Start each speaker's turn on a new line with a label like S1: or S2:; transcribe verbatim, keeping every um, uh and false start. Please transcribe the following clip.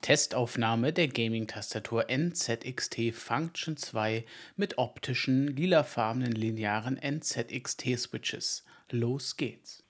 S1: Testaufnahme der Gaming-Tastatur N Z X T Function zwei mit optischen, lilafarbenen linearen N Z X T-Switches. Los geht's!